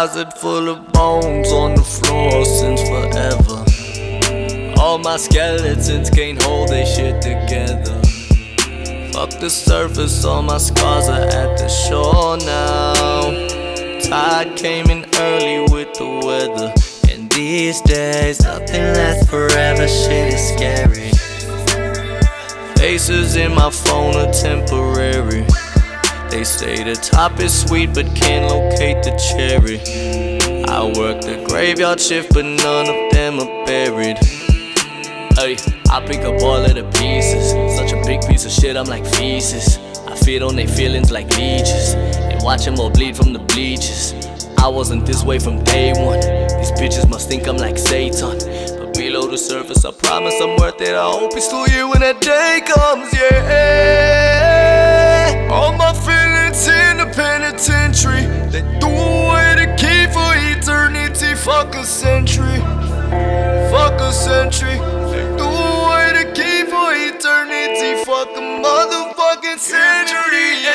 closet full of bones on the floor since forever. All my skeletons can't hold their shit together. Fuck the surface, all my scars are at the shore now. Tide came in early with the weather, and these days nothing lasts forever, shit is scary. Faces in my phone are temporary. They say the top is sweet but can't locate the cherry. I work the graveyard shift but none of them are buried. Hey, I pick up all of the pieces. Such a big piece of shit, I'm like feces. I feed on their feelings like leeches and watch them all bleed from the bleachers. I wasn't this way from day one. These bitches must think I'm like Satan. But below the surface, I promise I'm worth it. I hope it's still here when that day comes, yeah. All my feelings in the penitentiary, they threw away the key for eternity. Fuck a century, fuck a century. They threw away the key for eternity. Fuck a motherfucking century, yeah.